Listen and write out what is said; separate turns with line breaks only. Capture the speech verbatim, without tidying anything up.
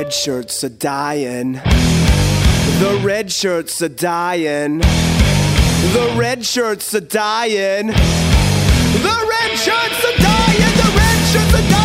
red shirts are dying. The red shirts are dying. The red shirts are dying. The red shirts are dying. The red shirts are dying.